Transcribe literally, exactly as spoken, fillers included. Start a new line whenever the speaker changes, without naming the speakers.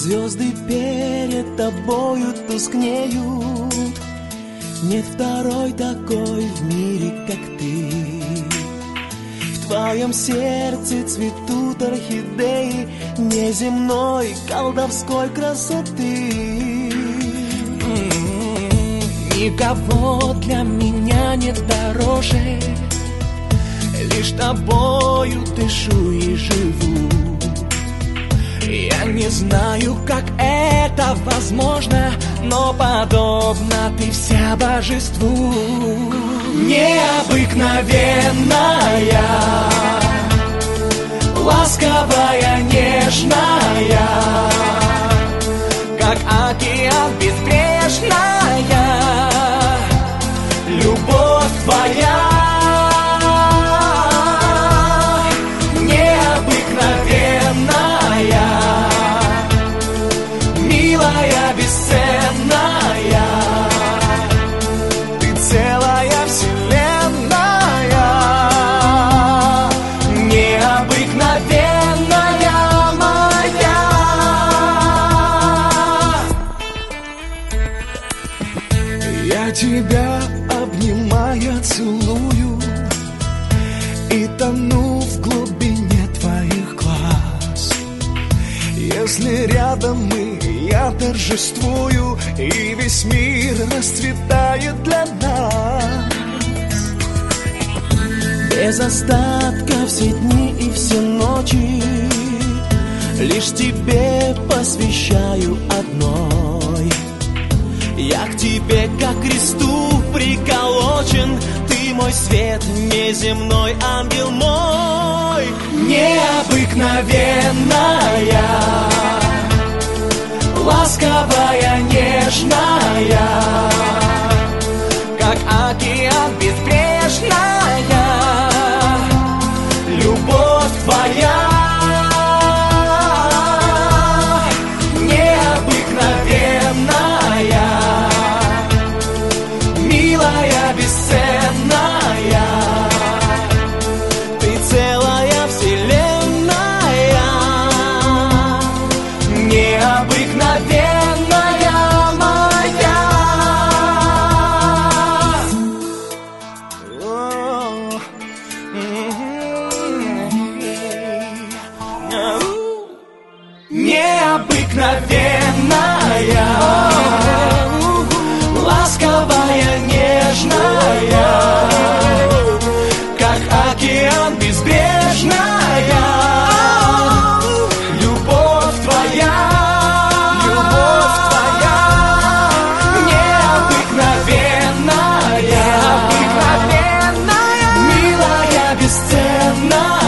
Звезды перед тобою тускнеют. Нет второй такой в мире, как ты. В твоем сердце цветут орхидеи неземной колдовской красоты. Никого для меня нет дороже, лишь тобою дышу и живу. Я не знаю, как это возможно, но подобно ты вся божеству. Необыкновенная, ласковая, нежная, как океан безбрежная, любовь твоя. Милая, бесценная, ты целая вселенная, необыкновенная моя. Я тебя обнимая целую и тону в глубине твоих глаз. Если рядом мы, я торжествую, и весь мир расцветает для нас. Без остатка все дни и все ночи лишь тебе посвящаю одной. Я к тебе, как к кресту приколочен, ты мой свет, неземной ангел мой. Необыкновенная, ласковая, нежная, как океан безбрежная, любовь твоя. Необыкновенная, милая, бесценная, ты целая вселенная, необыкновенная моя. Необыкновенная, ласковая, нежная, как океан безбрежная, любовь твоя, любовь твоя. Необыкновенная, необыкновенная, милая, бесценная,